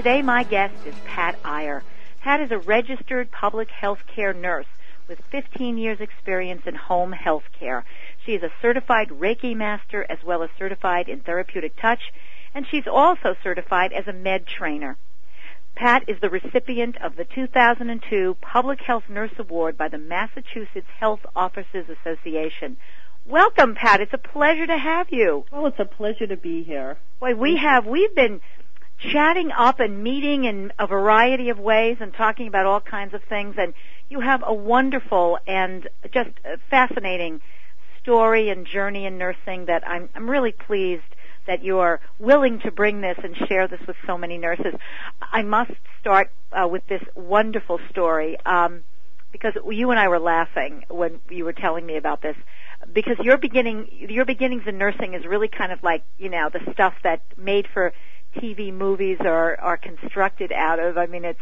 Today my guest is Pat Iyer. Pat is a registered public health care nurse with 15 years experience in home health care. She is a certified Reiki master as well as certified in therapeutic touch, and she's also certified as a med trainer. Pat is the recipient of the 2002 Public Health Nurse Award by the Massachusetts Health Officers Association. Welcome, Pat. It's a pleasure to have you. Well, it's a pleasure to be here. Boy, we've been chatting up and meeting in a variety of ways and talking about all kinds of things, and you have a wonderful and just fascinating story and journey in nursing that I'm really pleased that you're willing to bring this and share this with so many nurses. I must start with this wonderful story because you and I were laughing when you were telling me about this, because your beginnings in nursing is really kind of like, you know, the stuff that made for TV movies are constructed out of. I mean, it's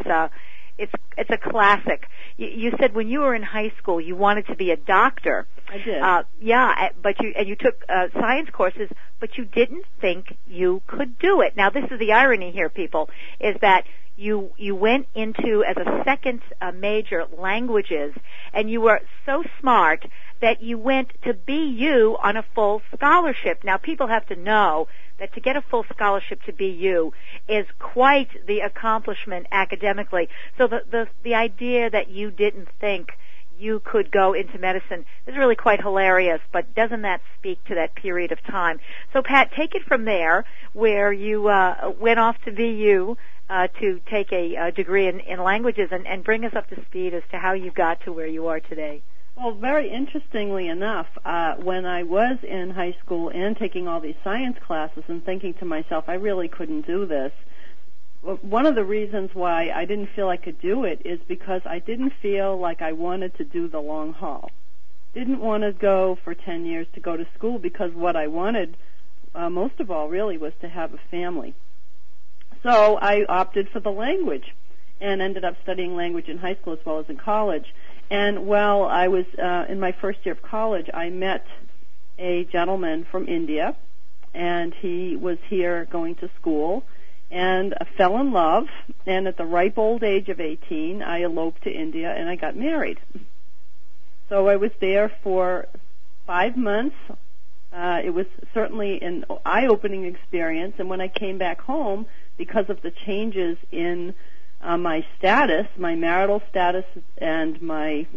a classic. You said when you were in high school you wanted to be a doctor. I did. But you took science courses, but you didn't think you could do it. Now, this is the irony here, people, is that you went into as a second major languages, and you were so smart that you went to BU on a full scholarship. Now, people have to know that to get a full scholarship to BU is quite the accomplishment academically. So the idea that you didn't think you could go into medicine is really quite hilarious, but doesn't that speak to that period of time? So, Pat, take it from there, where you went off to BU to take a degree in languages, and bring us up to speed as to how you got to where you are today. Well, very interestingly enough, when I was in high school and taking all these science classes and thinking to myself, I really couldn't do this, one of the reasons why I didn't feel I could do it is because I didn't feel like I wanted to do the long haul. Didn't want to go for 10 years to go to school, because what I wanted, most of all, really, was to have a family. So I opted for the language and ended up studying language in high school as well as in college. And while I was in my first year of college, I met a gentleman from India, and he was here going to school, and I fell in love, and at the ripe old age of 18, I eloped to India, and I got married. So I was there for 5 months. It was certainly an eye-opening experience, and when I came back home, because of the changes in my status, my marital status, and my,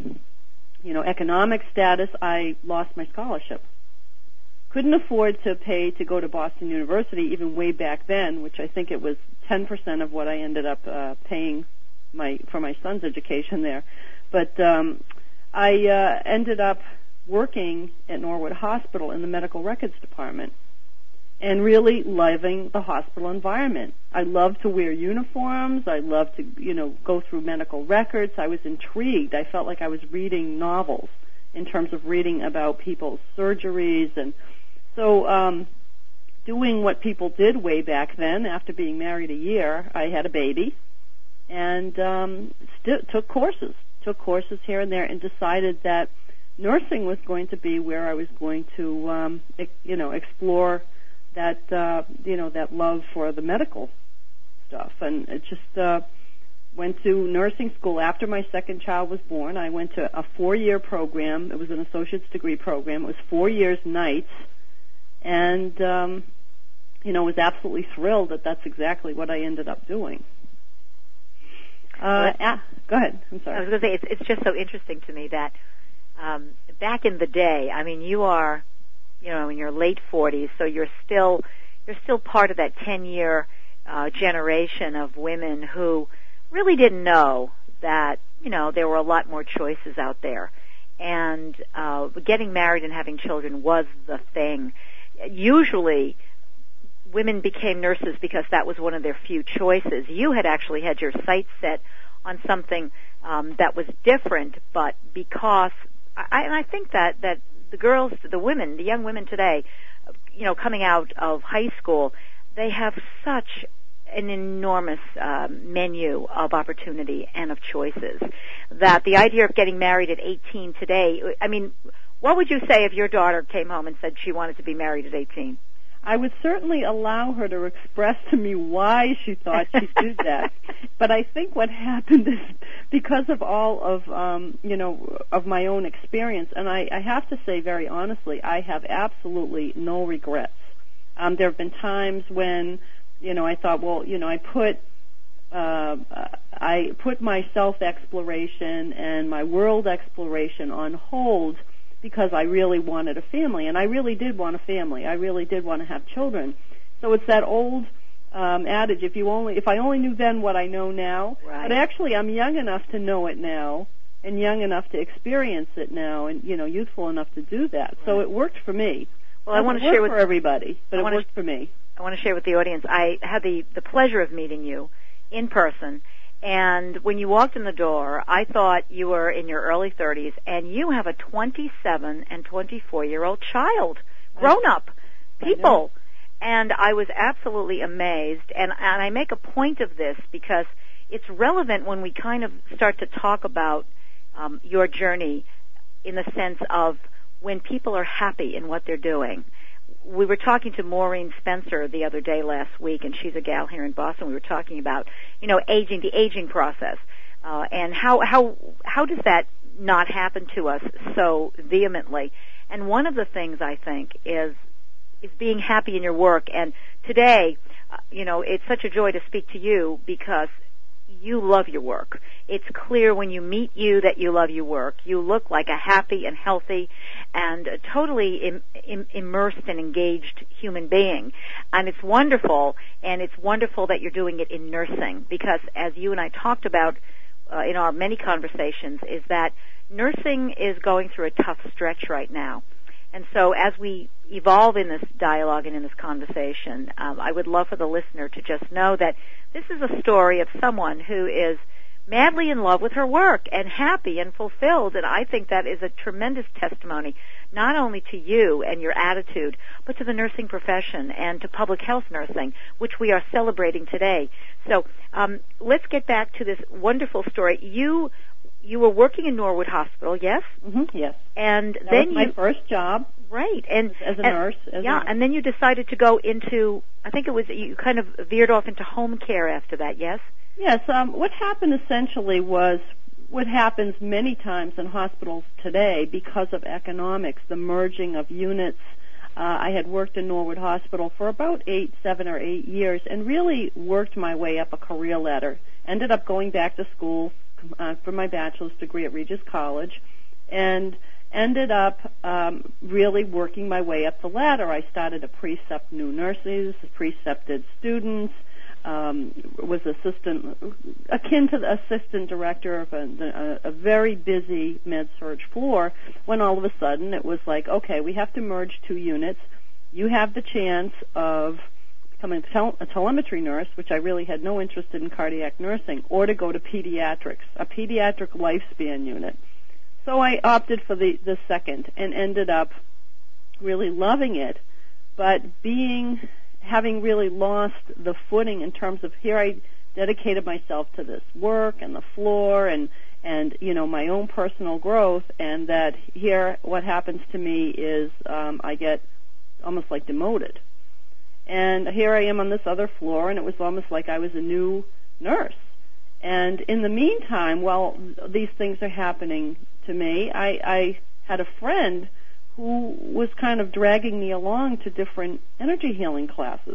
economic status, I lost my scholarship. Couldn't afford to pay to go to Boston University, even way back then, which I think it was 10% of what I ended up paying for my son's education there. But I ended up working at Norwood Hospital in the medical records department, and really loving the hospital environment. I loved to wear uniforms. I loved to, go through medical records. I was intrigued. I felt like I was reading novels in terms of reading about people's surgeries. And so doing what people did way back then, after being married a year, I had a baby, and took courses here and there, and decided that nursing was going to be where I was going to, explore that that love for the medical stuff. And it just went to nursing school after my second child was born. I went to a 4-year program. It was an associate's degree program. It was 4 years nights, and was absolutely thrilled that that's exactly what I ended up doing. Go ahead. I'm sorry. I was going to say it's just so interesting to me that back in the day, I mean, you are in your late 40s, so you're still part of that 10-year generation of women who really didn't know that, there were a lot more choices out there. And getting married and having children was the thing. Usually, women became nurses because that was one of their few choices. You had actually had your sights set on something that was different, but because I think that the girls, the young women today, coming out of high school, they have such an enormous menu of opportunity and of choices that the idea of getting married at 18 today, I mean, what would you say if your daughter came home and said she wanted to be married at 18? I would certainly allow her to express to me why she thought she did that. But I think what happened is because of all of, of my own experience, and I have to say very honestly, I have absolutely no regrets. There have been times when, I thought, well, I put my self-exploration and my world exploration on hold because I really wanted a family, and I really did want a family. I really did want to have children. So it's that old adage: if I only knew then what I know now. Right. But actually, I'm young enough to know it now, and young enough to experience it now, and youthful enough to do that. Right. So it worked for me. Well, I want to share with for everybody, but it worked for me. I want to share with the audience. I had the pleasure of meeting you in person. And when you walked in the door, I thought you were in your early 30s, and you have a 27 and 24-year-old child, grown-up people. And I was absolutely amazed. And I make a point of this because it's relevant when we kind of start to talk about your journey in the sense of when people are happy in what they're doing. We were talking to Maureen Spencer the other day last week, and she's a gal here in Boston. We were talking about, aging, the aging process, and how does that not happen to us so vehemently? And one of the things I think is being happy in your work. And today, it's such a joy to speak to you because you love your work. It's clear when you meet you that you love your work. You look like a happy and healthy and totally immersed and engaged human being. And it's wonderful, and it's wonderful that you're doing it in nursing because, as you and I talked about in our many conversations, is that nursing is going through a tough stretch right now. And so as we evolve in this dialogue and in this conversation, I would love for the listener to just know that this is a story of someone who is madly in love with her work and happy and fulfilled, and I think that is a tremendous testimony not only to you and your attitude, but to the nursing profession and to public health nursing, which we are celebrating today. So let's get back to this wonderful story. You were working in Norwood Hospital, yes? Mm-hmm, yes. And that then was my first job. Right. And as a nurse. And then you decided to go into, I think it was, you kind of veered off into home care after that, yes? Yes. What happened essentially was what happens many times in hospitals today because of economics, the merging of units. I had worked in Norwood Hospital for about 7 or 8 years and really worked my way up a career ladder. Ended up going back to school for my bachelor's degree at Regis College, and ended up really working my way up the ladder. I started to precept new nurses, precepted students, was akin to the assistant director of a very busy med-surg floor, when all of a sudden it was like, okay, we have to merge 2 units. You have the chance of becoming a telemetry nurse, which I really had no interest in cardiac nursing, or to go to pediatrics, a pediatric lifespan unit. So I opted for the second and ended up really loving it, but having really lost the footing in terms of here I dedicated myself to this work and the floor and my own personal growth, and that here what happens to me is I get almost like demoted. And here I am on this other floor, and it was almost like I was a new nurse. And in the meantime, while these things are happening to me, I had a friend who was kind of dragging me along to different energy healing classes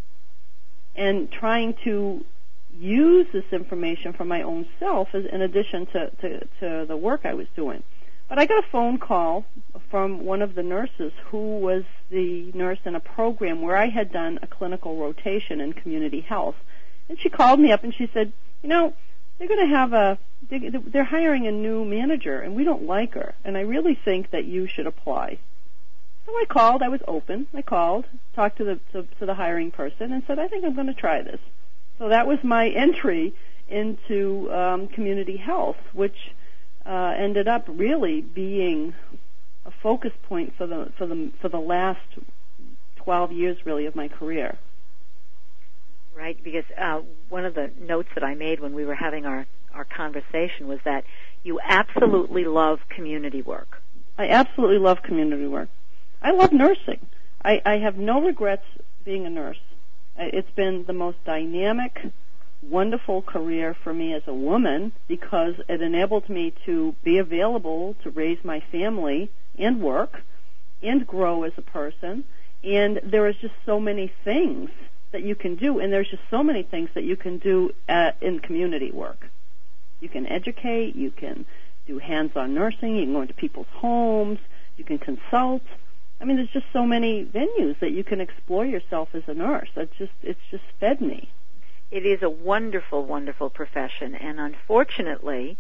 and trying to use this information for my own self in addition to the work I was doing. But I got a phone call from one of the nurses who was the nurse in a program where I had done a clinical rotation in community health. And she called me up and she said, they're going to they're hiring a new manager and we don't like her, and I really think that you should apply. So I called, I was open, I called, talked to the hiring person and said, I think I'm going to try this. So that was my entry into community health, which ended up really being a focus point for the last 12 years really of my career. Right, because one of the notes that I made when we were having our conversation was that you absolutely love community work. I absolutely love community work. I love nursing. I have no regrets being a nurse. It's been the most dynamic, wonderful career for me as a woman because it enabled me to be available to raise my family and work and grow as a person. And there is just so many things that you can do, and there's just so many things that you can do in community work. You can educate, you can do hands-on nursing, you can go into people's homes, you can consult. I mean, there's just so many venues that you can explore yourself as a nurse. It's just fed me. It is a wonderful, wonderful profession, and unfortunately,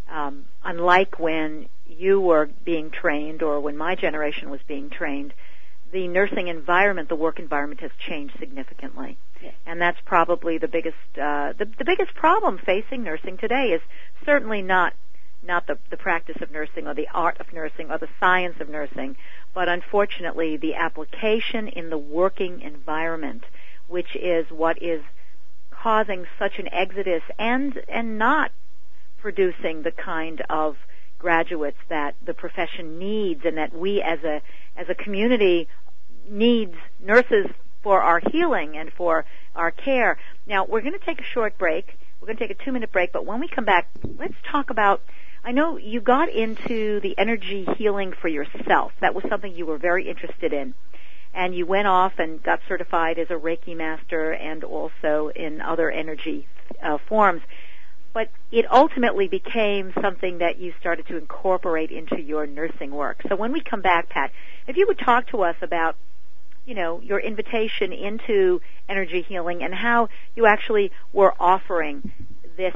unlike when you were being trained or when my generation was being trained, the nursing environment, the work environment, has changed significantly. Yes. And that's probably the biggest the biggest problem facing nursing today is certainly not the practice of nursing or the art of nursing or the science of nursing, but unfortunately the application in the working environment, which is what is causing such an exodus and not producing the kind of graduates that the profession needs and that we as a community needs nurses for our healing and for our care. Now, we're going to take a short break. We're going to take a 2-minute break, but when we come back, let's talk about, I know you got into the energy healing for yourself. That was something you were very interested in. And you went off and got certified as a Reiki master and also in other energy forms. But it ultimately became something that you started to incorporate into your nursing work. So when we come back, Pat, if you would talk to us about, your invitation into energy healing and how you actually were offering this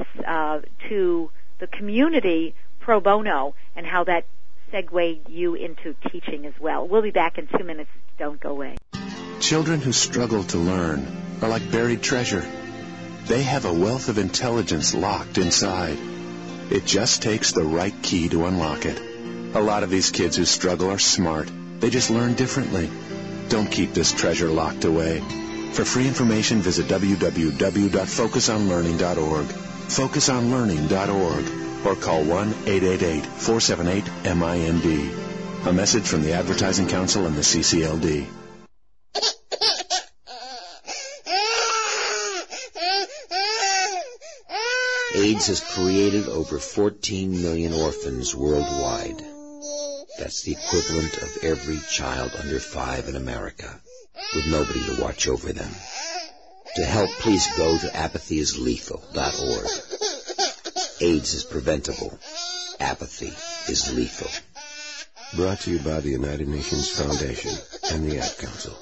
to the community pro bono and how that segued you into teaching as well. We'll be back in 2 minutes. Don't go away. Children who struggle to learn are like buried treasure. They have a wealth of intelligence locked inside. It just takes the right key to unlock it. A lot of these kids who struggle are smart. They just learn differently. Don't keep this treasure locked away. For free information, visit www.focusonlearning.org. Focusonlearning.org. Or call 1-888-478-MIND. A message from the Advertising Council and the CCLD. AIDS has created over 14 million orphans worldwide. That's the equivalent of every child under 5 in America, with nobody to watch over them. To help, please go to apathyisLethal.org. AIDS is preventable. Apathy is lethal. Brought to you by the United Nations Foundation and the Ad Council.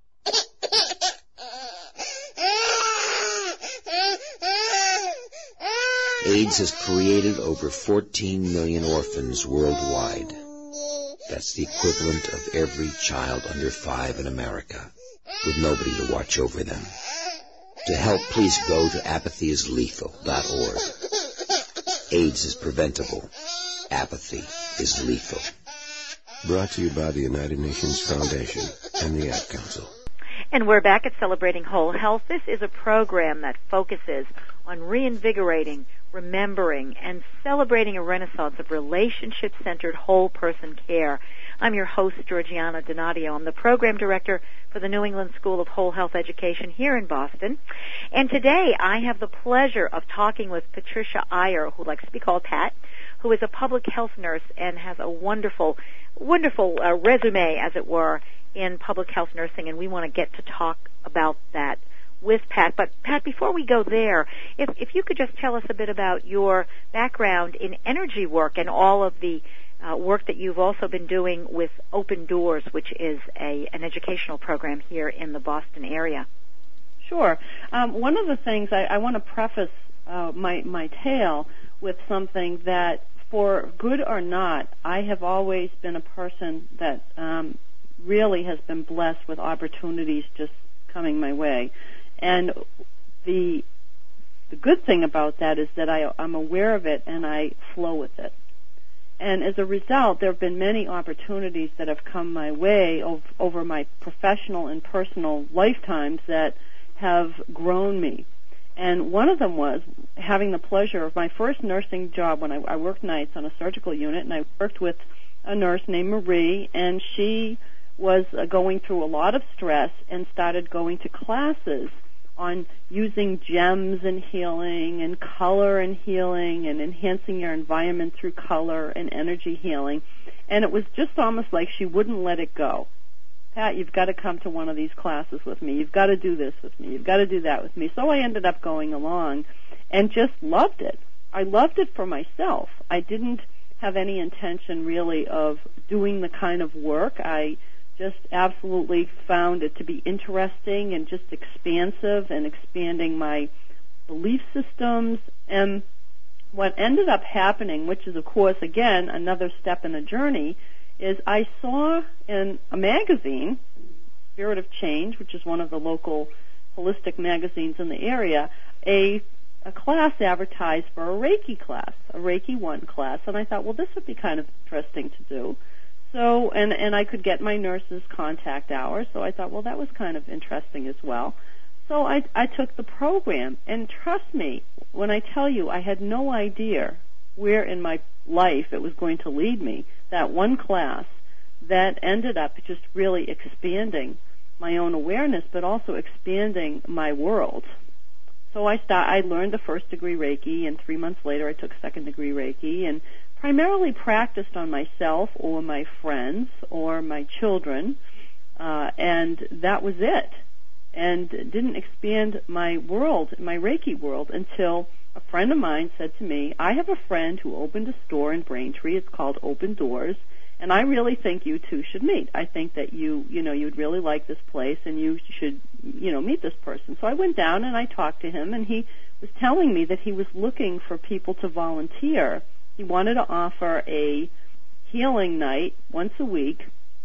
AIDS has created over 14 million orphans worldwide. That's the equivalent of every child under 5 in America, with nobody to watch over them. To help, please go to apathyisLethal.org. AIDS is preventable. Apathy is lethal. Brought to you by the United Nations Foundation and the Ad Council. And we're back at Celebrating Whole Health. This is a program that focuses on reinvigorating, remembering, and celebrating a renaissance of relationship-centered whole person care. I'm your host, Georgiana Donadio. I'm the program director for the New England School of Whole Health Education here in Boston. And today I have the pleasure of talking with Patricia Iyer, who likes to be called Pat, who is a public health nurse and has a wonderful resume, as it were, in public health nursing, and we want to get to talk about that with Pat. But Pat, before we go there, if you could just tell us a bit about your background in energy work and all of the work that you've also been doing with Open Doors, which is an educational program here in the Boston area. Sure. One of the things I want to preface my tale with something that, for good or not, I have always been a person that really has been blessed with opportunities just coming my way. And the good thing about that is that I'm aware of it and I flow with it. And as a result, there have been many opportunities that have come my way over my professional and personal lifetimes that have grown me. And one of them was having the pleasure of my first nursing job when I worked nights on a surgical unit, and I worked with a nurse named Marie, and she was going through a lot of stress and started going to classes on using gems and healing and color and healing and enhancing your environment through color and energy healing. And it was just almost like she wouldn't let it go. Pat, you've got to come to one of these classes with me. You've got to do this with me. You've got to do that with me. So I ended up going along and just loved it. I loved it for myself. I didn't have any intention really of doing the kind of work. I just absolutely found it to be interesting and just expansive and expanding my belief systems. And what ended up happening, which is, of course, again, another step in a journey, is I saw in a magazine, Spirit of Change, which is one of the local holistic magazines in the area, a class advertised for a Reiki class, a Reiki 1 class, and I thought, well, this would be kind of interesting to do. So, and I could get my nurse's contact hours, so I thought, well, that was kind of interesting as well. So I took the program, and trust me, when I tell you I had no idea where in my life it was going to lead me, that one class that ended up just really expanding my own awareness, but also expanding my world. So I learned the first degree Reiki, and 3 months later I took second degree Reiki, and primarily practiced on myself or my friends or my children, and that was it. And didn't expand my world, my Reiki world, until a friend of mine said to me, I have a friend who opened a store in Braintree. It's called Open Doors, and I really think you two should meet. I think that you'd really like this place, and you should, meet this person. So I went down and I talked to him, and he was telling me that he was looking for people to volunteer. He wanted to offer a healing night once a week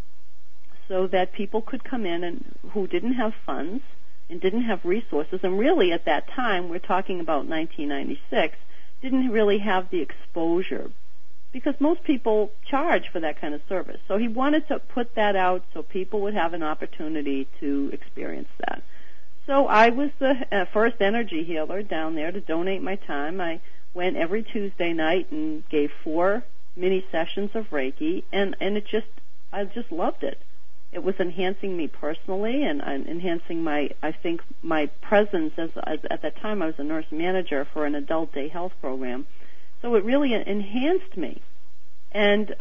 so that people could come in and who didn't have funds and didn't have resources, and really at that time, we're talking about 1996, didn't really have the exposure because most people charge for that kind of service. So he wanted to put that out so people would have an opportunity to experience that. So I was the first energy healer down there to donate my time. I went every Tuesday night and gave 4 mini sessions of Reiki, and I just loved it. It was enhancing me personally and enhancing my presence as at that time I was a nurse manager for an adult day health program. So it really enhanced me. And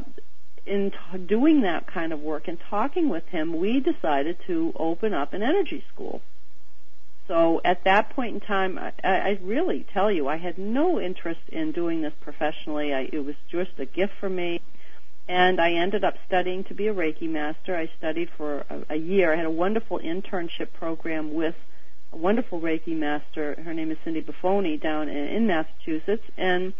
in doing that kind of work and talking with him, we decided to open up an energy school. So at that point in time, I really tell you, I had no interest in doing this professionally. It was just a gift for me. And I ended up studying to be a Reiki master. I studied for a year. I had a wonderful internship program with a wonderful Reiki master. Her name is Cindy Buffoni down in Massachusetts. And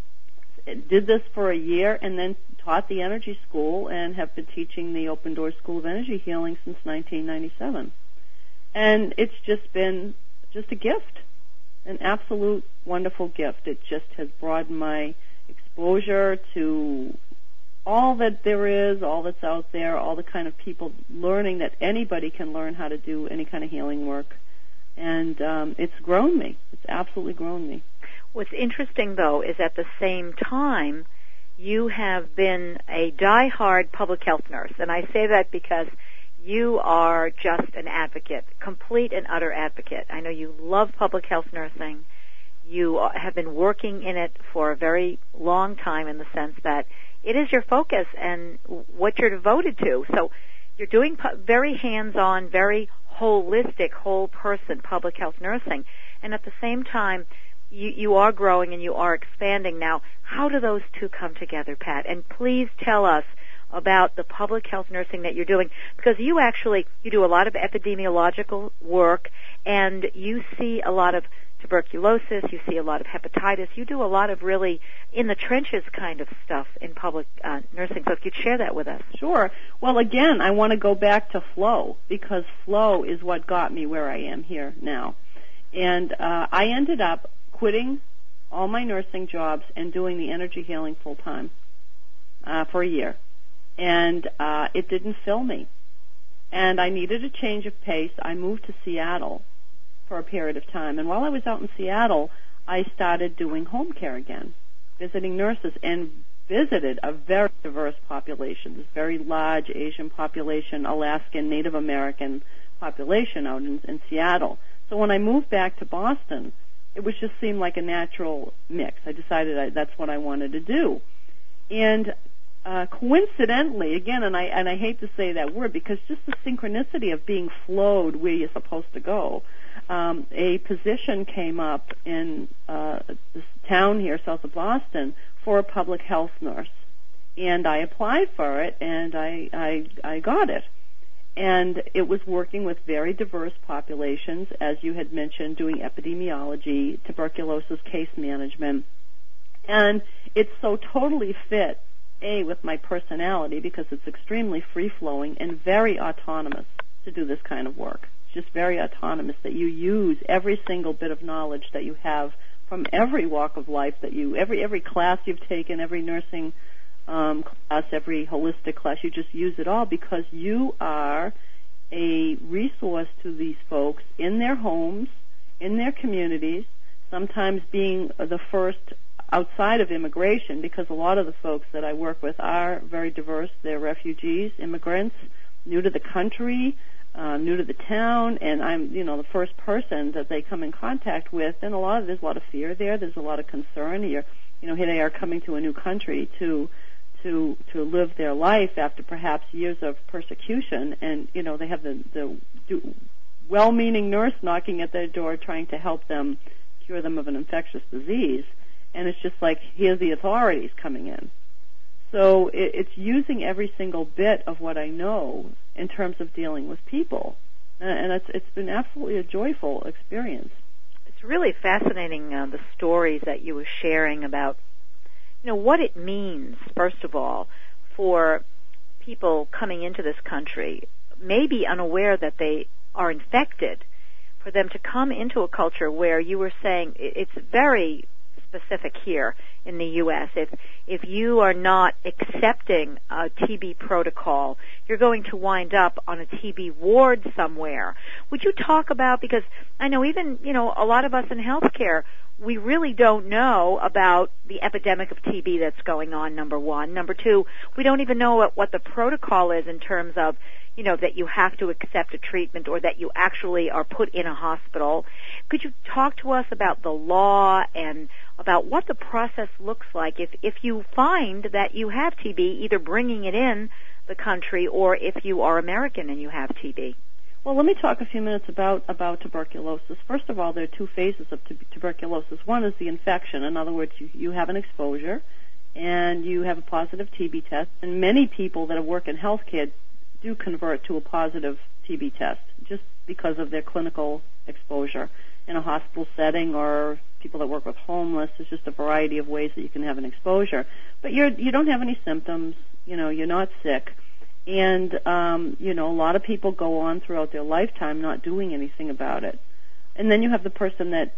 did this for a year and then taught the energy school and have been teaching the Open Doors School of Energy Healing since 1997. And it's just been just a gift, an absolute wonderful gift. It just has broadened my exposure to all that there is, all that's out there, all the kind of people learning that anybody can learn how to do any kind of healing work. And it's grown me. It's absolutely grown me. What's interesting, though, is at the same time, you have been a diehard public health nurse. And I say that because you are just an advocate, complete and utter advocate. I know you love public health nursing. You have been working in it for a very long time in the sense that it is your focus and what you're devoted to. So you're doing very hands-on, very holistic, whole-person public health nursing. And at the same time, you are growing and you are expanding. Now, how do those two come together, Pat? And please tell us about the public health nursing that you're doing, because you do a lot of epidemiological work, and you see a lot of tuberculosis, you see a lot of hepatitis, you do a lot of really in the trenches kind of stuff in public nursing. So if you'd share that with us. Sure. Well, again, I want to go back to flow, because flow is what got me where I am here now. And I ended up quitting all my nursing jobs and doing the energy healing full time for a year. And it didn't fill me. And I needed a change of pace. I moved to Seattle for a period of time. And while I was out in Seattle, I started doing home care again, visiting nurses. And visited a very diverse population, this very large Asian population, Alaskan Native American population out in Seattle. So when I moved back to Boston, it was just seemed like a natural mix. I decided that's what I wanted to do. And coincidentally, again, and I hate to say that word because just the synchronicity of being flowed where you're supposed to go, a position came up in this town here south of Boston for a public health nurse. And I applied for it, and I got it. And it was working with very diverse populations, as you had mentioned, doing epidemiology, tuberculosis case management. And it's so totally fit, with my personality, because it's extremely free-flowing and very autonomous to do this kind of work. It's just very autonomous that you use every single bit of knowledge that you have from every walk of life that you, every class you've taken, every nursing class, every holistic class, you just use it all because you are a resource to these folks in their homes, in their communities, sometimes being the first outside of immigration, because a lot of the folks that I work with are very diverse. They're refugees, immigrants, new to the country, new to the town, and I'm, the first person that they come in contact with, and there's a lot of fear there. There's a lot of concern. Here they are coming to a new country to live their life after perhaps years of persecution, and they have the well-meaning nurse knocking at their door trying to help them cure them of an infectious disease, and it's just like, here's the authorities coming in. So it's using every single bit of what I know in terms of dealing with people, and it's been absolutely a joyful experience. It's really fascinating, the stories that you were sharing about what it means, first of all, for people coming into this country, maybe unaware that they are infected, for them to come into a culture where you were saying it's very specific here in the U.S. If you are not accepting a TB protocol, you're going to wind up on a TB ward somewhere. Would you talk about, because I know even, a lot of us in healthcare, we really don't know about the epidemic of TB that's going on, number one. Number two, we don't even know what the protocol is in terms of, that you have to accept a treatment or that you actually are put in a hospital. Could you talk to us about the law and about what the process looks like if you find that you have TB, either bringing it in the country or if you are American and you have TB? Well, let me talk a few minutes about tuberculosis. First of all, there are two phases of tuberculosis. One is the infection. In other words, you have an exposure and you have a positive TB test. And many people that work in healthcare do convert to a positive TB test just because of their clinical exposure in a hospital setting, or people that work with homeless. There's just a variety of ways that you can have an exposure. But you don't have any symptoms. You're not sick. And, a lot of people go on throughout their lifetime not doing anything about it. And then you have the person that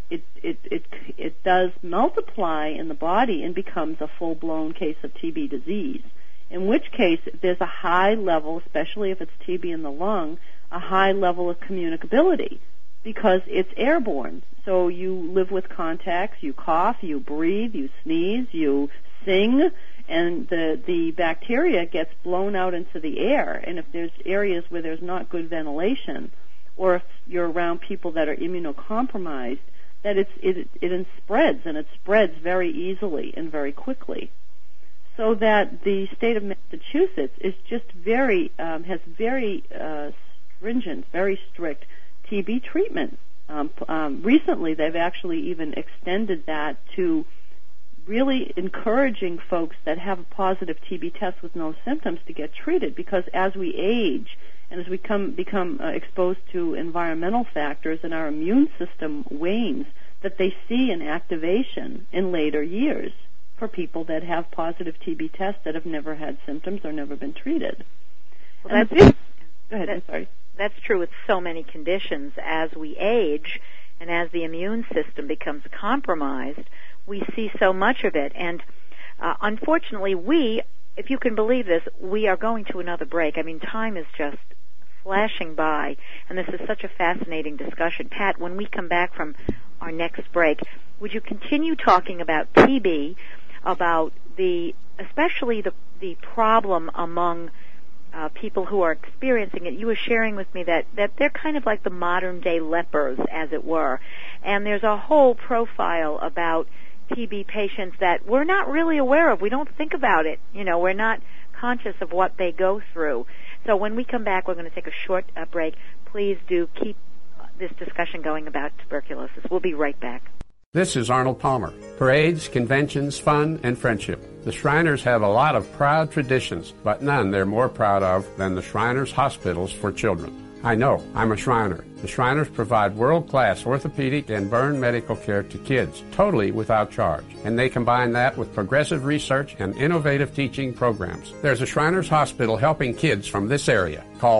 it does multiply in the body and becomes a full-blown case of TB disease, in which case there's a high level, especially if it's TB in the lung, a high level of communicability because it's airborne. So you live with contacts, you cough, you breathe, you sneeze, you sing, and the bacteria gets blown out into the air. And if there's areas where there's not good ventilation, or if you're around people that are immunocompromised, that it spreads, and it spreads very easily and very quickly. So that the state of Massachusetts is just has very stringent, very strict TB treatment. Recently, they've actually even extended that to really encouraging folks that have a positive TB test with no symptoms to get treated, because as we age and as we become exposed to environmental factors and our immune system wanes, that they see an activation in later years for people that have positive TB tests that have never had symptoms or never been treated. Well, go ahead, I'm sorry. That's true with so many conditions. As we age and as the immune system becomes compromised, we see so much of it. And unfortunately, if you can believe this, we are going to another break. I mean, time is just flashing by, and this is such a fascinating discussion. Pat, when we come back from our next break, would you continue talking about TB, about especially the problem among people who are experiencing it. You were sharing with me that they're kind of like the modern day lepers, as it were. And there's a whole profile about TB patients that we're not really aware of. We don't think about it. We're not conscious of what they go through. So when we come back, we're going to take a short break. Please do keep this discussion going about tuberculosis. We'll be right back. This is Arnold Palmer. Parades, conventions, fun, and friendship. The Shriners have a lot of proud traditions, but none they're more proud of than the Shriners Hospitals for Children. I know, I'm a Shriner. The Shriners provide world-class orthopedic and burn medical care to kids, totally without charge. And they combine that with progressive research and innovative teaching programs. There's a Shriners Hospital helping kids from this area. Call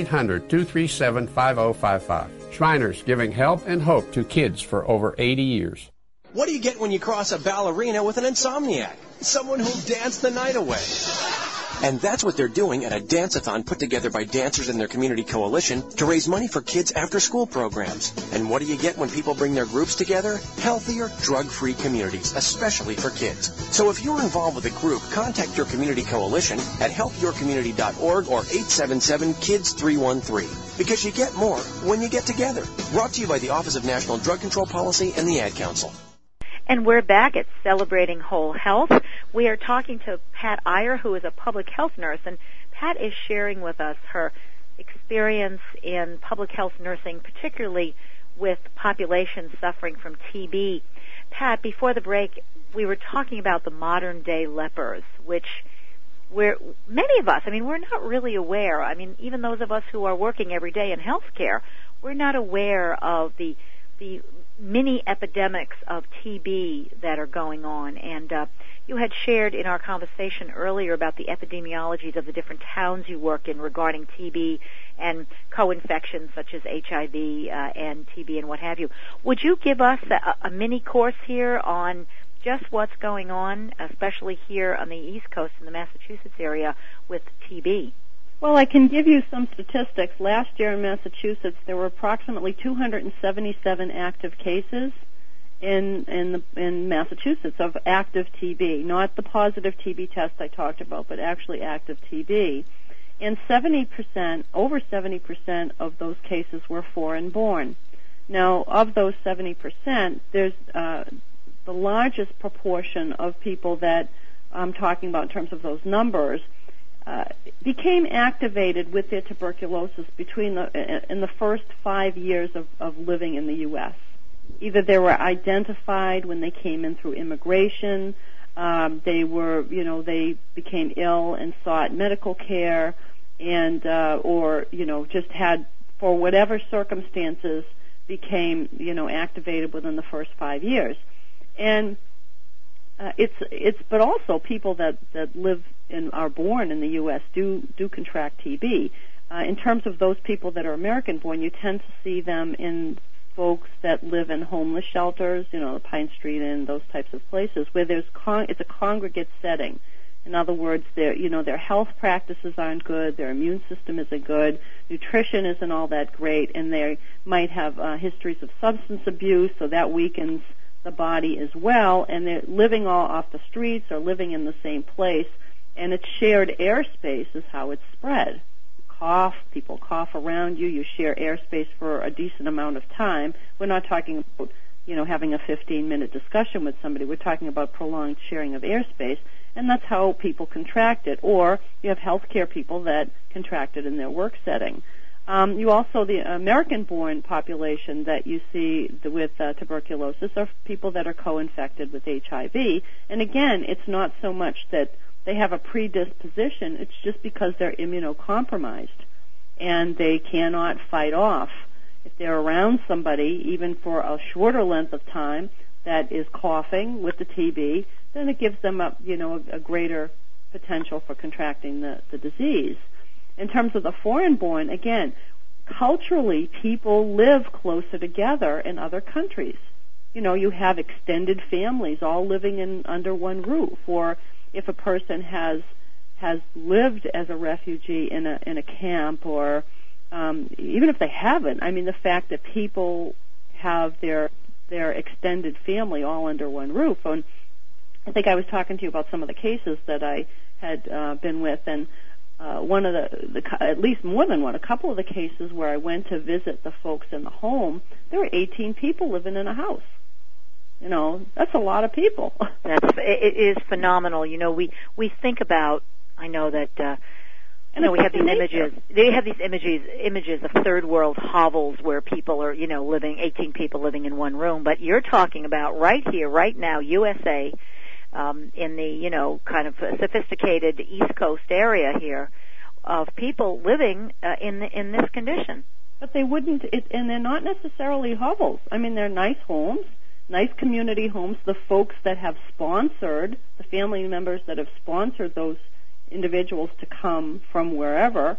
1-800-237-5055. Shriners, giving help and hope to kids for over 80 years. What do you get when you cross a ballerina with an insomniac? Someone who'll dance the night away. And that's what they're doing at a dance-a-thon put together by dancers in their community coalition to raise money for kids' after-school programs. And what do you get when people bring their groups together? Healthier, drug-free communities, especially for kids. So if you're involved with a group, contact your community coalition at helpyourcommunity.org or 877-KIDS-313. Because you get more when you get together. Brought to you by the Office of National Drug Control Policy and the Ad Council. And we're back at Celebrating Whole Health. We are talking to Pat Iyer, who is a public health nurse, and Pat is sharing with us her experience in public health nursing, particularly with populations suffering from TB. Pat, before the break, we were talking about the modern-day lepers, which many of us, we're not really aware. Even those of us who are working every day in healthcare, we're not aware of the mini epidemics of TB that are going on. And you had shared in our conversation earlier about the epidemiologies of the different towns you work in regarding TB and co-infections such as HIV and TB and what have you. Would you give us a mini course here on just what's going on, especially here on the East Coast in the Massachusetts area with TB? Well, I can give you some statistics. Last year in Massachusetts, there were approximately 277 active cases in Massachusetts of active TB, not the positive TB test I talked about, but actually active TB. And over 70% of those cases were foreign-born. Now, of those 70%, there's the largest proportion of people that I'm talking about in terms of those numbers became activated with their tuberculosis in the first 5 years of living in the U.S. Either they were identified when they came in through immigration, they became ill and sought medical care, and or just had, for whatever circumstances, became activated within the first 5 years. And but also people that live and are born in the U.S. do contract TB. In terms of those people that are American-born, you tend to see them in folks that live in homeless shelters, the Pine Street Inn, those types of places, where it's a congregate setting. In other words, their health practices aren't good, their immune system isn't good, nutrition isn't all that great, and they might have histories of substance abuse, so that weakens the body as well, and they're living all off the streets or living in the same place, and it's shared airspace is how it's spread. People cough around you, you share airspace for a decent amount of time. We're not talking about, having a 15-minute discussion with somebody. We're talking about prolonged sharing of airspace, and that's how people contract it. Or you have healthcare people that contract it in their work setting. You also, the American-born population that you see with tuberculosis are people that are co-infected with HIV. And again, it's not so much that they have a predisposition, it's just because they're immunocompromised and they cannot fight off. If they're around somebody, even for a shorter length of time, that is coughing with the TB, then it gives them a greater potential for contracting the disease. In terms of the foreign-born, again, culturally, people live closer together in other countries. You have extended families all living under one roof, or if a person has lived as a refugee in a camp, or even if they haven't, the fact that people have their extended family all under one roof. And I think I was talking to you about some of the cases that I had been with, and one of the at least more than one, a couple of the cases where I went to visit the folks in the home, there were 18 people living in a house. You know, that's a lot of people. It is phenomenal. You know, we think about, I know that, we have these images. They have these images of third world hovels where people are, 18 people living in one room. But you're talking about right here, right now, USA, in the, kind of sophisticated East Coast area here, of people living in this condition. But they wouldn't, and they're not necessarily hovels. I mean, they're nice homes. Nice community homes. The folks that have sponsored, the family members that have sponsored those individuals to come from wherever,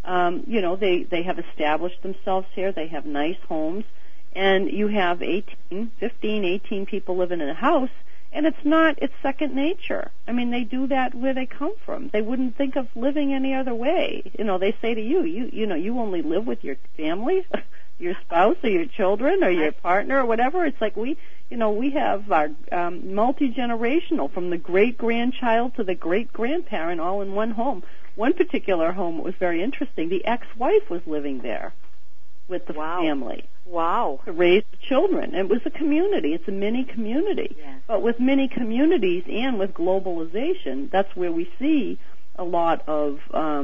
they have established themselves here. They have nice homes. And you have 18 people living in a house, and it's second nature. I mean, they do that where they come from. They wouldn't think of living any other way. They say to you only live with your family, your spouse or your children or your partner or whatever. It's like we have our multi-generational, from the great-grandchild to the great-grandparent, all in one home. One particular home was very interesting. The ex-wife was living there with the family. Wow. To raise the children. It was a community. It's a mini community. Yes. But with many communities and with globalization, that's where we see a lot of,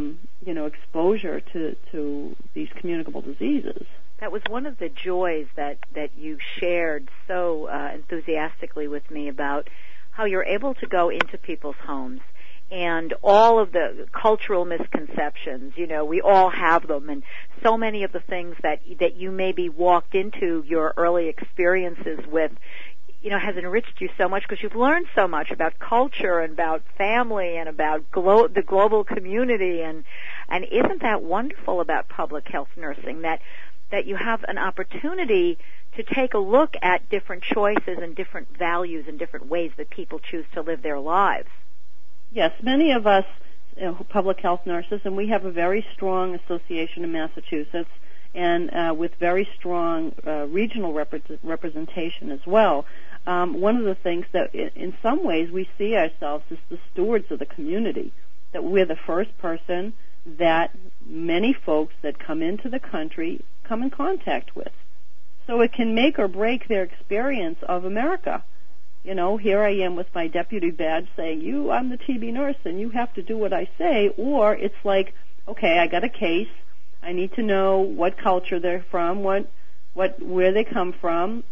exposure to these communicable diseases. That was one of the joys that you shared so enthusiastically with me about how you're able to go into people's homes and all of the cultural misconceptions. We all have them, and so many of the things that you maybe walked into your early experiences with, has enriched you so much because you've learned so much about culture and about family and about the global community, and isn't that wonderful about public health nursing, that you have an opportunity to take a look at different choices and different values and different ways that people choose to live their lives. Yes, many of us public health nurses, and we have a very strong association in Massachusetts, and with very strong regional representation as well. One of the things that in some ways we see ourselves as the stewards of the community, that we're the first person that many folks that come into the country come in contact with. So it can make or break their experience of America. Here I am with my deputy badge saying, I'm the TB nurse and you have to do what I say, or it's like, okay, I got a case, I need to know what culture they're from, where they come from,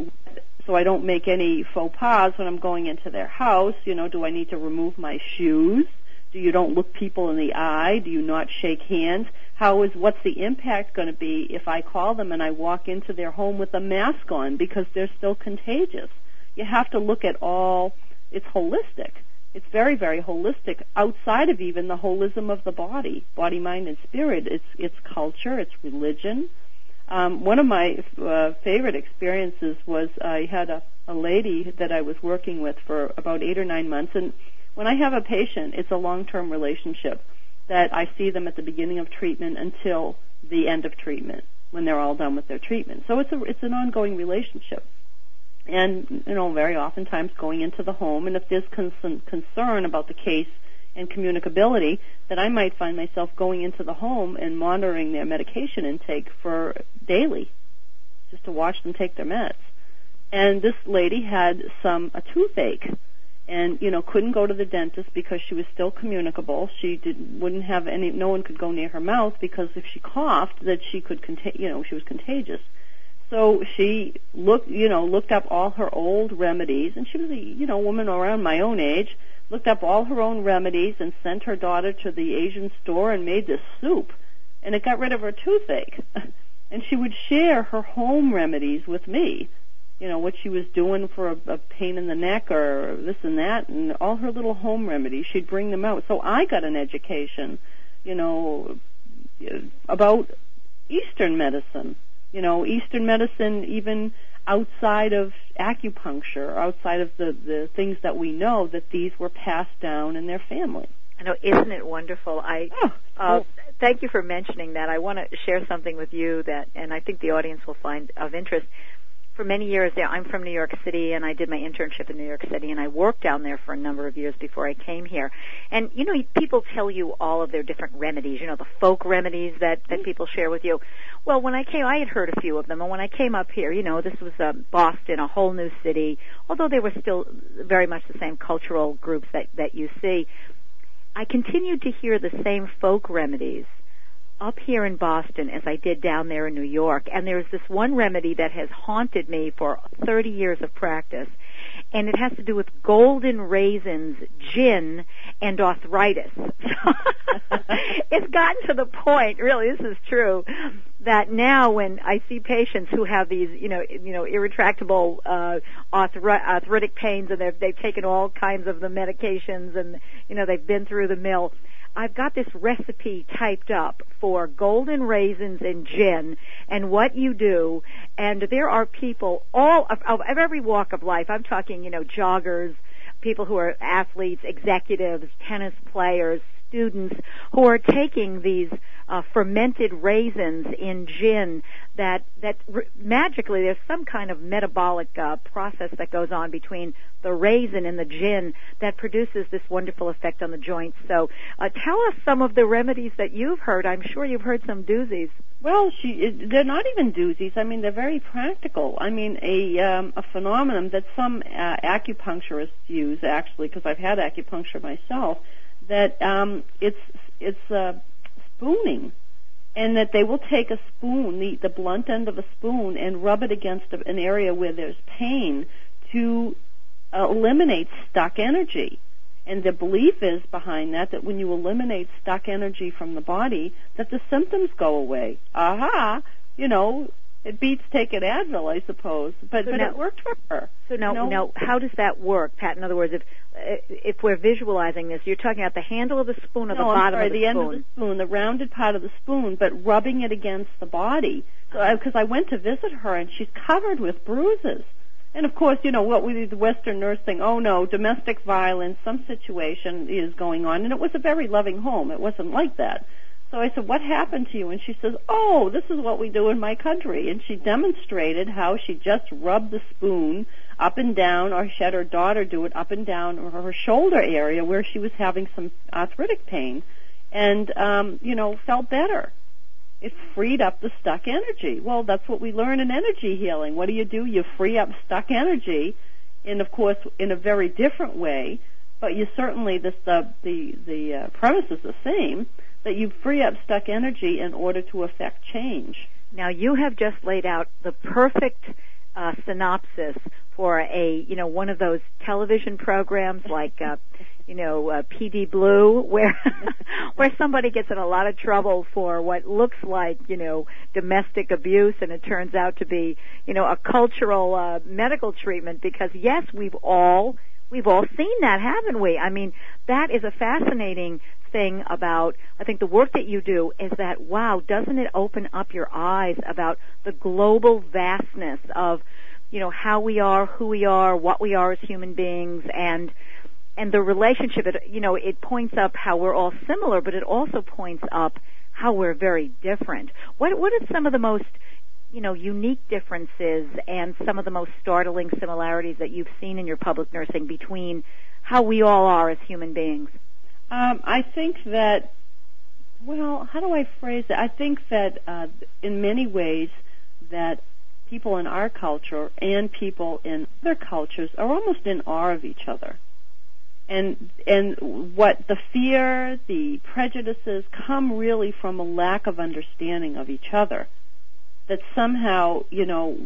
so I don't make any faux pas when I'm going into their house. Do I need to remove my shoes? Do you don't look people in the eye? Do you not shake hands? What's the impact going to be if I call them and I walk into their home with a mask on because they're still contagious? You have to look at all. It's holistic. It's very, very holistic outside of even the holism of the body, mind, and spirit. It's culture. It's religion. One of my favorite experiences was I had a lady that I was working with for about 8 or 9 months, and when I have a patient, it's a long-term relationship that I see them at the beginning of treatment until the end of treatment when they're all done with their treatment. So it's an ongoing relationship. And, very oftentimes going into the home, and if there's concern about the case and communicability, that I might find myself going into the home and monitoring their medication intake for daily, just to watch them take their meds. And this lady had a toothache, and couldn't go to the dentist because she was still communicable. Wouldn't have any. No one could go near her mouth because if she coughed, that she could she was contagious. So she looked up all her old remedies, and she was a woman around my own age. Looked up all her own remedies and sent her daughter to the Asian store and made this soup, and it got rid of her toothache. And she would share her home remedies with me. What she was doing for a pain in the neck or this and that, and all her little home remedies, she'd bring them out. So I got an education, about Eastern medicine. Eastern medicine even outside of acupuncture, outside of the things that we know, that these were passed down in their family. I know, isn't it wonderful? Cool. Thank you for mentioning that. I want to share something with you and I think the audience will find of interest. for many years there. I'm from New York City, and I did my internship in New York City, and I worked down there for a number of years before I came here. And, you know, people tell you all of their different remedies, you know, the folk remedies that people share with you. Well, when I came, I had heard a few of them, and when I came up here, you know, this was Boston, a whole new city, although they were still very much the same cultural groups that you see. I continued to hear the same folk remedies up here in Boston as I did down there in New York. And there's this one remedy that has haunted me for 30 years of practice, and it has to do with golden raisins, gin, and arthritis. It's gotten to the point, really, this is true, that now when I see patients who have these, you know, irretractable arthritic pains, and they've taken all kinds of the medications, and, you know, they've been through the mill, I've got this recipe typed up for golden raisins and gin and what you do. And there are people all of every walk of life. I'm talking, you know, joggers, people who are athletes, executives, tennis players, students who are taking these fermented raisins in gin that magically there's some kind of metabolic process that goes on between the raisin and the gin that produces this wonderful effect on the joints. So tell us some of the remedies that you've heard. I'm sure you've heard some doozies. Well, they're not even doozies. I mean, they're very practical. I mean, a phenomenon that some acupuncturists use, actually, because I've had acupuncture myself, that it's spooning, and that they will take a spoon, the blunt end of a spoon, and rub it against an area where there's pain to eliminate stuck energy. And the belief is behind that when you eliminate stuck energy from the body, that the symptoms go away. Aha! You know, it beats taking Advil, I suppose. But it worked for her. So now, how does that work, Pat? In other words, if we're visualizing this, you're talking about the handle of the spoon or the bottom of the spoon? The end of the spoon, the rounded part of the spoon, but rubbing it against the body. Because I went to visit her, and she's covered with bruises. And, of course, you know, what we do, the Western nurse thing, oh, no, domestic violence, some situation is going on. And it was a very loving home. It wasn't like that. So I said, what happened to you? And she says, oh, this is what we do in my country. And she demonstrated how she just rubbed the spoon up and down, or she had her daughter do it up and down her shoulder area where she was having some arthritic pain, and, you know, felt better. It freed up the stuck energy. Well, that's what we learn in energy healing. What do? You free up stuck energy, and of course, in a very different way. But you certainly the premise is the same, that you free up stuck energy in order to affect change. Now, you have just laid out the perfect synopsis for one of those television programs like PD Blue, where somebody gets in a lot of trouble for what looks like, domestic abuse, and it turns out to be, a cultural medical treatment, because yes, we've all seen that, haven't we? I mean, that is a fascinating thing about, I think, the work that you do, is that, wow, doesn't it open up your eyes about the global vastness of, how we are, who we are, what we are as human beings, and the relationship. It points up how we're all similar, but it also points up how we're very different. What are some of the most, unique differences and some of the most startling similarities that you've seen in your public nursing between how we all are as human beings? I think that, how do I phrase it? I think that in many ways that people in our culture and people in other cultures are almost in awe of each other. And what the fear, the prejudices come really from a lack of understanding of each other. That somehow, we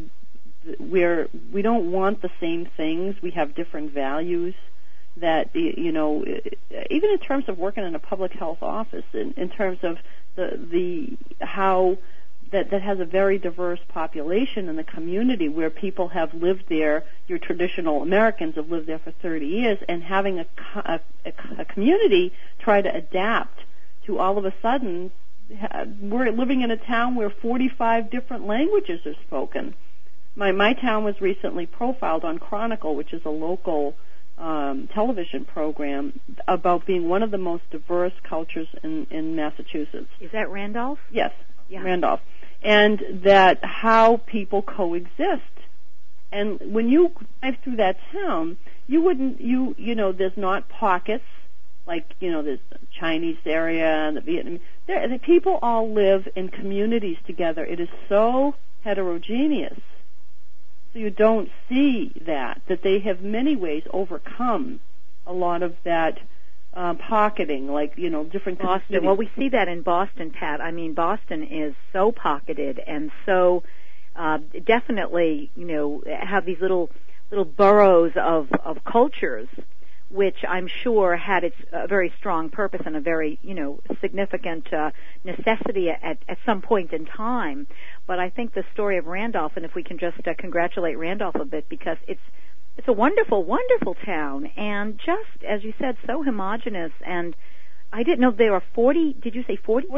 don't want the same things. We have different values. That, even in terms of working in a public health office, in terms of the how that has a very diverse population in the community, where people have lived there, your traditional Americans have lived there for 30 years, and having a community try to adapt to all of a sudden, we're living in a town where 45 different languages are spoken. My town was recently profiled on Chronicle, which is a local television program, about being one of the most diverse cultures in Massachusetts. Is that Randolph? Yes, yeah. Randolph. And that how people coexist And when you drive through that town, there's not pockets like, there's the Chinese area and the Vietnamese. The people all live in communities together. It is so heterogeneous. So you don't see that they have many ways overcome a lot of that pocketing, like, different Boston. communities. Well, we see that in Boston, Pat. I mean, Boston is so pocketed and so definitely, have these little boroughs of cultures, which I'm sure had its very strong purpose and a very, significant necessity at some point in time. But I think the story of Randolph, and if we can just congratulate Randolph a bit, because it's a wonderful, wonderful town, and just, as you said, so homogeneous. And I didn't know there were 40, did you say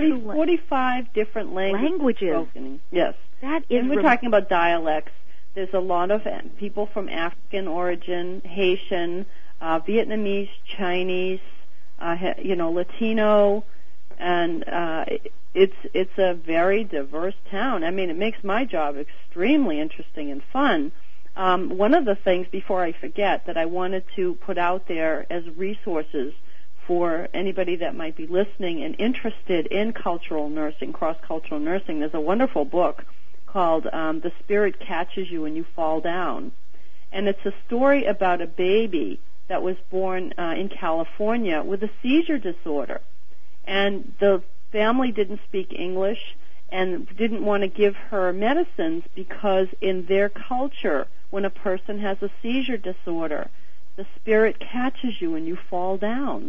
45 different languages spoken. Yes. That is. And we're talking about dialects. There's a lot of people from African origin, Haitian, Vietnamese, Chinese, Latino, and it's a very diverse town. I mean, it makes my job extremely interesting and fun. One of the things, before I forget, that I wanted to put out there as resources for anybody that might be listening and interested in cultural nursing, cross-cultural nursing, there's a wonderful book called The Spirit Catches You When You Fall Down. And it's a story about a baby that was born in California with a seizure disorder. And the family didn't speak English and didn't want to give her medicines because in their culture, when a person has a seizure disorder, the spirit catches you when you fall down.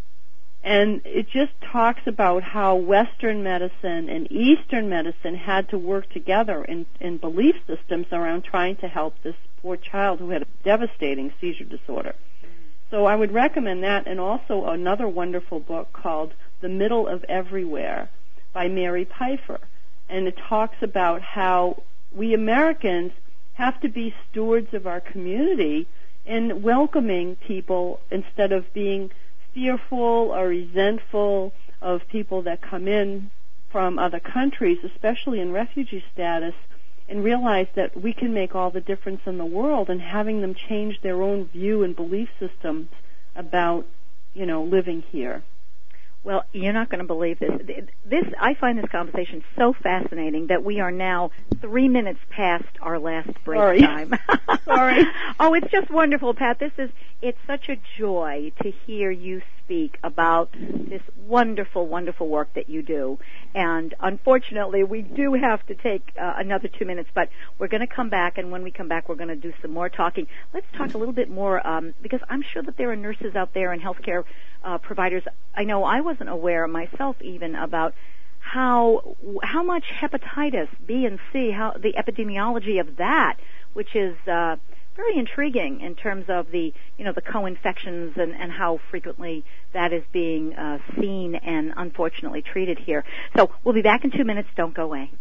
And it just talks about how Western medicine and Eastern medicine had to work together in belief systems around trying to help this poor child who had a devastating seizure disorder. So I would recommend that, and also another wonderful book called The Middle of Everywhere by Mary Pfeiffer. And it talks about how we Americans have to be stewards of our community in welcoming people instead of being fearful or resentful of people that come in from other countries, especially in refugee status, and realize that we can make all the difference in the world, and having them change their own view and belief systems about, living here. Well, you're not going to believe this. I find this conversation so fascinating that we are now 3 minutes past our last break time. Sorry. Oh, it's just wonderful, Pat. It's such a joy to hear you speak about this wonderful, wonderful work that you do. And unfortunately, we do have to take another 2 minutes, but we're going to come back, and when we come back, we're going to do some more talking. Let's talk a little bit more, because I'm sure that there are nurses out there and healthcare providers. I know I wasn't aware myself even about how much hepatitis B and C, how the epidemiology of that, which is very intriguing in terms of the co-infections and how frequently that is being seen and unfortunately treated here. So we'll be back in 2 minutes. Don't go away.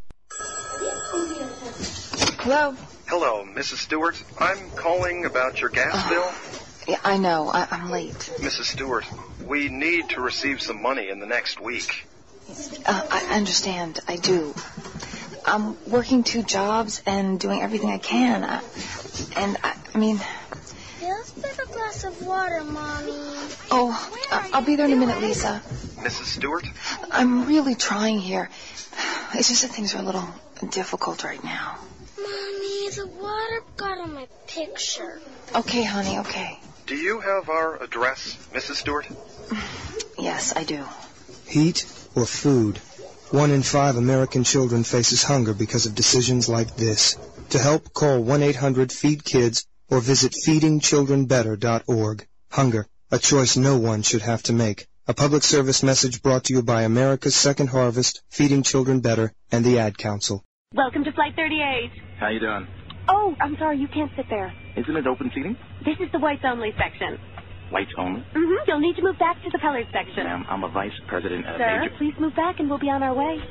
Hello? Hello, Mrs. Stewart. I'm calling about your gas bill. Yeah, I know. I'm late. Mrs. Stewart, we need to receive some money in the next week. I understand. I do. I'm working 2 jobs and doing everything I can. I mean... Just get a glass of water, Mommy. Oh, I'll be there in a minute, Lisa. Mrs. Stewart? I'm really trying here. It's just that things are a little difficult right now. Mommy, the water got on my picture. Okay, honey, okay. Do you have our address, Mrs. Stewart? Yes, I do. Heat or food? 1 in 5 American children faces hunger because of decisions like this. To help, call 1-800-FEED-KIDS or visit feedingchildrenbetter.org. Hunger, a choice no one should have to make. A public service message brought to you by America's Second Harvest, Feeding Children Better, and the Ad Council. Welcome to Flight 38. How you doing? Oh, I'm sorry, you can't sit there. Isn't it open seating? This is the whites only section. Whites only? Mm-hmm. You'll need to move back to the colored section. Ma'am, I'm a vice president of Sir, major... please move back and we'll be on our way.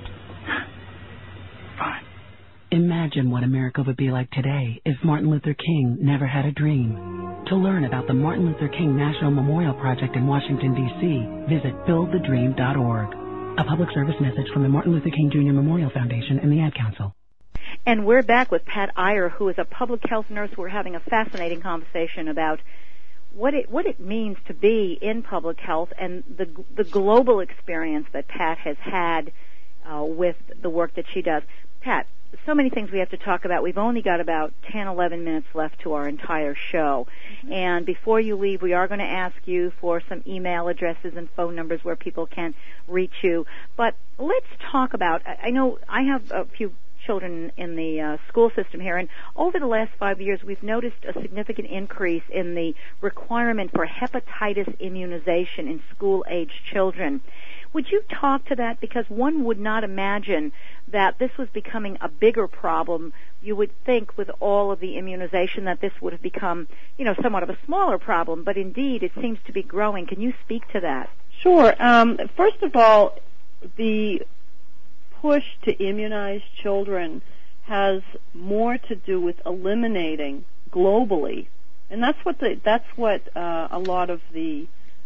Fine. Imagine what America would be like today if Martin Luther King never had a dream. To learn about the Martin Luther King National Memorial Project in Washington, D.C., visit buildthedream.org. A public service message from the Martin Luther King Jr. Memorial Foundation and the Ad Council. And we're back with Pat Iyer, who is a public health nurse. We're having a fascinating conversation about what it means to be in public health and the global experience that Pat has had with the work that she does. Pat, so many things we have to talk about. We've only got about 10, 11 minutes left to our entire show. Mm-hmm. And before you leave, we are going to ask you for some email addresses and phone numbers where people can reach you. But let's talk about, I know I have a few children in the school system here, and over the last 5 years, we've noticed a significant increase in the requirement for hepatitis immunization in school-aged children. Would you talk to that? Because one would not imagine that this was becoming a bigger problem. You would think with all of the immunization that this would have become, somewhat of a smaller problem, but indeed it seems to be growing. Can you speak to that? Sure. First of all, the push to immunize children has more to do with eliminating globally, and that's what a lot of the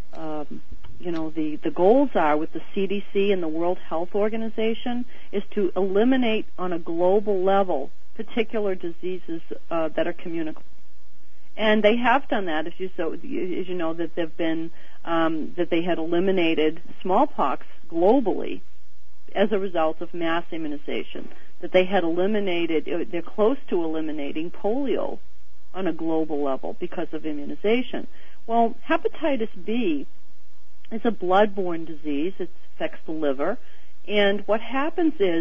the goals are with the CDC and the World Health Organization, is to eliminate on a global level particular diseases that are communicable. And they have done that, as you know, that they've been that they had eliminated smallpox globally as a result of mass immunization. That they had eliminated, they're close to eliminating polio on a global level because of immunization. Well, hepatitis B is a blood-borne disease. It affects the liver, and what happens is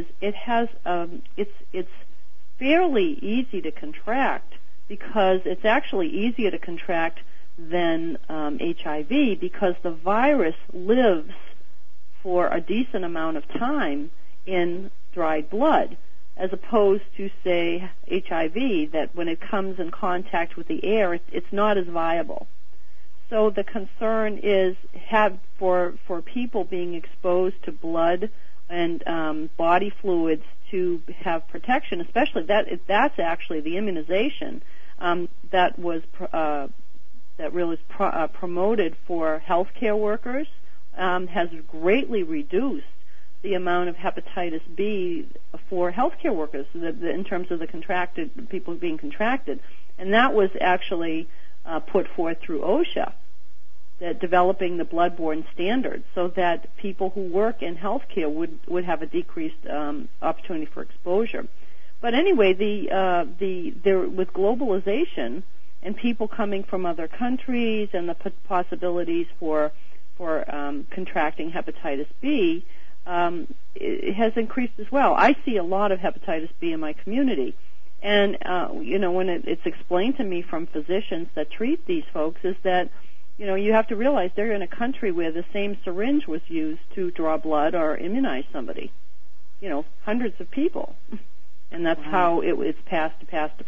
it's fairly easy to contract because it's actually easier to contract than HIV because the virus lives for a decent amount of time in dried blood, as opposed to, say, HIV, that when it comes in contact with the air, it's not as viable. So the concern is for people being exposed to blood and body fluids to have protection, especially that's actually the immunization that really is promoted for healthcare workers, has greatly reduced the amount of hepatitis B for healthcare workers in terms of the contracted people being contracted, and that was actually put forth through OSHA, that developing the bloodborne standards so that people who work in healthcare would have a decreased opportunity for exposure. But anyway, with globalization and people coming from other countries and the possibilities for contracting hepatitis B, it has increased as well. I see a lot of hepatitis B in my community. And, when it's explained to me from physicians that treat these folks is that, you have to realize they're in a country where the same syringe was used to draw blood or immunize somebody. Hundreds of people. And that's how it's passed.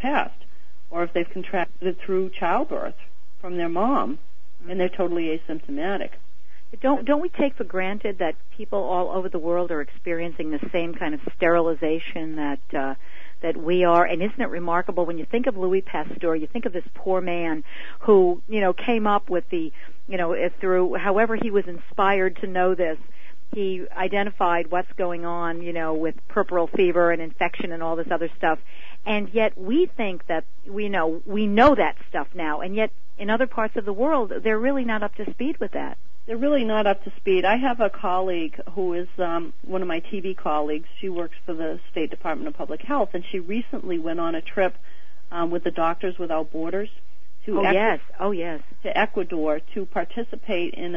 Or if they've contracted it through childbirth from their mom, and they're totally asymptomatic. Don't we take for granted that people all over the world are experiencing the same kind of sterilization that we are? And isn't it remarkable when you think of Louis Pasteur, you think of this poor man who, came up with through however he was inspired to know this, he identified what's going on, with puerperal fever and infection and all this other stuff. And yet we think that we know that stuff now, and yet in other parts of the world, they're really not up to speed with that. They're really not up to speed. I have a colleague who is one of my TV colleagues. She works for the State Department of Public Health, and she recently went on a trip with the Doctors Without Borders to Ecuador to participate in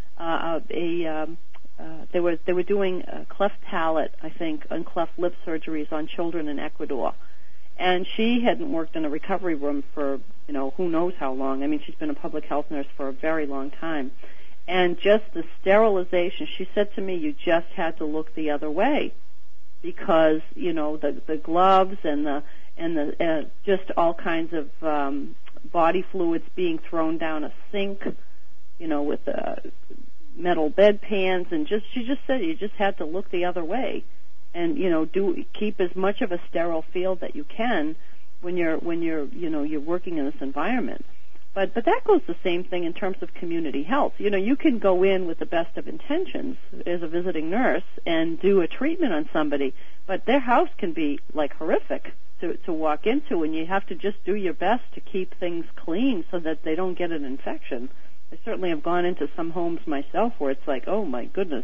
they were doing cleft palate, I think, and cleft lip surgeries on children in Ecuador. And she hadn't worked in a recovery room for, who knows how long. I mean, she's been a public health nurse for a very long time. And just the sterilization, she said to me, you just had to look the other way because, the gloves and the just all kinds of body fluids being thrown down a sink, with metal bedpans, and she just said you just had to look the other way and, keep as much of a sterile field that you can when you're working in this environment. But that goes the same thing in terms of community health. You can go in with the best of intentions as a visiting nurse and do a treatment on somebody, but their house can be like horrific to walk into, and you have to just do your best to keep things clean so that they don't get an infection. I certainly have gone into some homes myself where it's like, oh my goodness,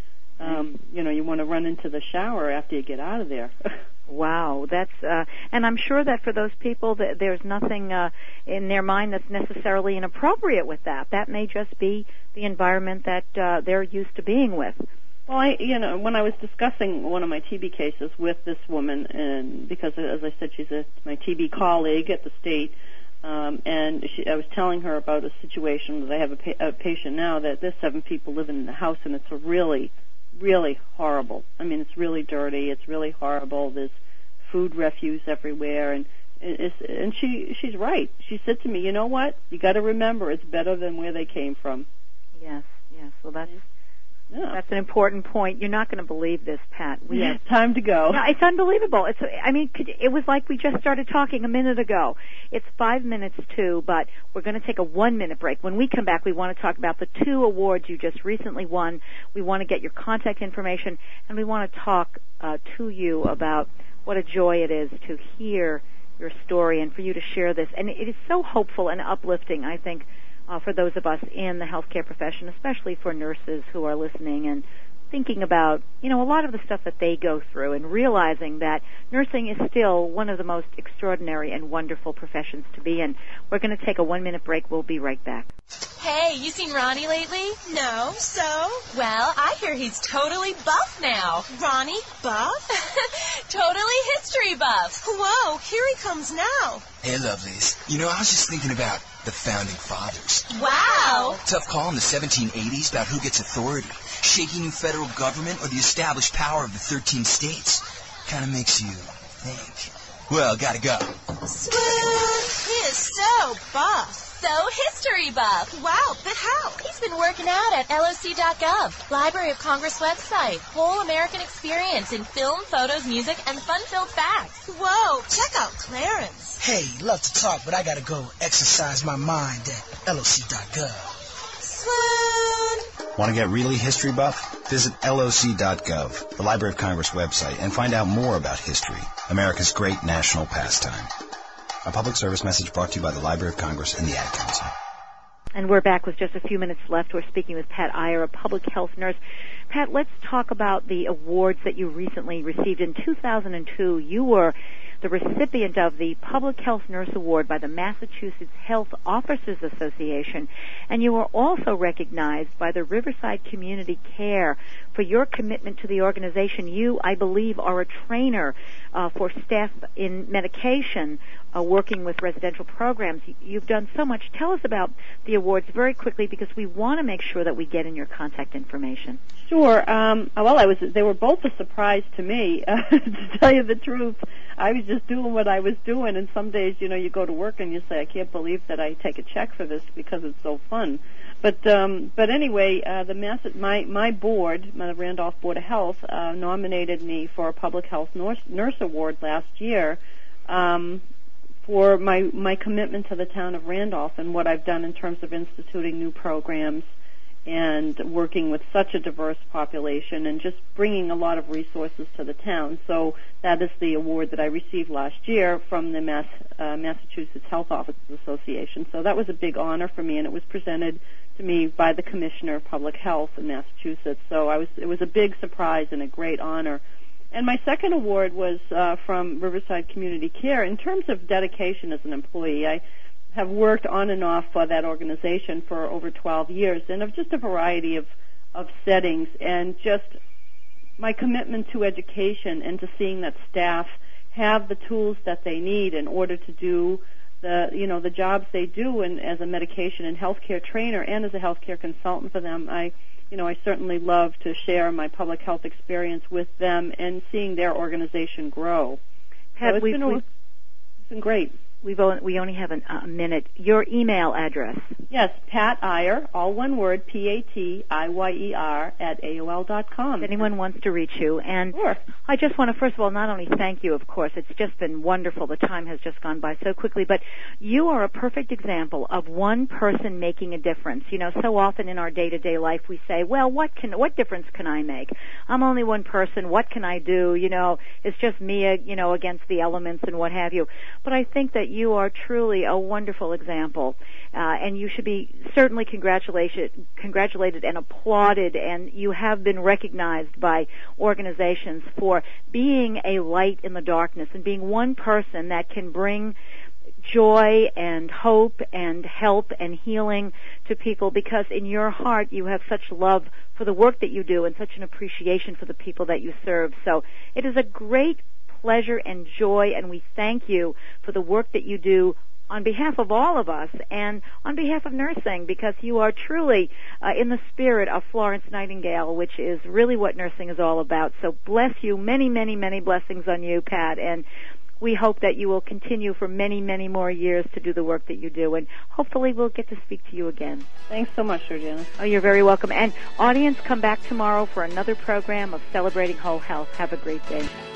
you want to run into the shower after you get out of there. Wow, that's and I'm sure that for those people that there's nothing in their mind that's necessarily inappropriate with that. That may just be the environment that they're used to being with. Well, when I was discussing one of my TB cases with this woman, and because, as I said, she's my TB colleague at the state, and I was telling her about a situation that I have a patient now that there's 7 people living in the house, and it's a really, really horrible. I mean, it's really dirty. It's really horrible. There's food refuse everywhere, and she's right. She said to me, you know what? You got to remember, it's better than where they came from. Yes. Well, that's an important point. You're not going to believe this, Pat. We have time to go. No, it's unbelievable. It was like we just started talking a minute ago. It's 5 minutes to, but we're going to take a 1-minute break. When we come back, we want to talk about the 2 awards you just recently won. We want to get your contact information, and we want to talk to you about what a joy it is to hear your story and for you to share this. And it is so hopeful and uplifting, I think, for those of us in the healthcare profession, especially for nurses who are listening and thinking about, a lot of the stuff that they go through and realizing that nursing is still one of the most extraordinary and wonderful professions to be in. We're going to take a 1-minute break. We'll be right back. Hey, you seen Ronnie lately? No, so? Well, I hear he's totally buff now. Ronnie, buff? Totally history buff. Whoa, here he comes now. Hey, lovelies. I was just thinking about the founding fathers. Wow. Tough call in the 1780s about who gets authority. Shaking federal government or the established power of the 13 states. Kind of makes you think. Well, gotta go. Swoon! He is so buff. So history buff. Wow, but how? He's been working out at LOC.gov, Library of Congress website. Whole American experience in film, photos, music, and fun-filled facts. Whoa, check out Clarence. Hey, love to talk, but I gotta go exercise my mind at LOC.gov. Swoon! Want to get really history buff? Visit LOC.gov, the Library of Congress website, and find out more about history, America's great national pastime. A public service message brought to you by the Library of Congress and the Ad Council. And we're back with just a few minutes left. We're speaking with Pat Iyer, a public health nurse. Pat, let's talk about the awards that you recently received. In 2002, you were the recipient of the Public Health Nurse Award by the Massachusetts Health Officers Association, and you were also recognized by the Riverside Community Care for your commitment to the organization. You, I believe, are a trainer for staff in medication working with residential programs. You've done so much. Tell us about the awards very quickly, because we want to make sure that we get in your contact information. Sure. They were both a surprise to me, to tell you the truth. I was just doing what I was doing, and some days, you go to work and you say, I can't believe that I take a check for this because it's so fun. But anyway, my board, the Randolph Board of Health, nominated me for a Public Health Nurse Award last year for my commitment to the town of Randolph and what I've done in terms of instituting new programs and working with such a diverse population and just bringing a lot of resources to the town. So that is the award that I received last year from the Massachusetts Health Officers Association. So that was a big honor for me, and it was presented to me by the Commissioner of Public Health in Massachusetts. So it was a big surprise and a great honor. And my second award was from Riverside Community Care. In terms of dedication as an employee, I have worked on and off for that organization for over 12 years, and of just a variety of settings, and just my commitment to education and to seeing that staff have the tools that they need in order to do the jobs they do, and as a medication and healthcare trainer and as a healthcare consultant for them, I certainly love to share my public health experience with them and seeing their organization grow. Pat, so it's been great. we only have a minute. Your email address. Yes, Pat Iyer, all one word, PATIYER at AOL.com. If anyone wants to reach you. And sure. I just want to, first of all, not only thank you, of course, it's just been wonderful. The time has just gone by so quickly, but you are a perfect example of one person making a difference. You know, so often in our day-to-day life we say, well, what difference can I make? I'm only one person. What can I do? You know, it's just me, against the elements and what have you. But I think that you are truly a wonderful example, and you should be certainly congratulated and applauded, and you have been recognized by organizations for being a light in the darkness and being one person that can bring joy and hope and help and healing to people, because in your heart you have such love for the work that you do and such an appreciation for the people that you serve. So it is a great pleasure and joy, and we thank you for the work that you do on behalf of all of us and on behalf of nursing, because you are truly in the spirit of Florence Nightingale, which is really what nursing is all about. So bless you. Many, many, many blessings on you, Pat, and we hope that you will continue for many, many more years to do the work that you do, and hopefully we'll get to speak to you again. Thanks so much, Georgina. Oh, you're very welcome. And audience, come back tomorrow for another program of Celebrating Whole Health. Have a great day.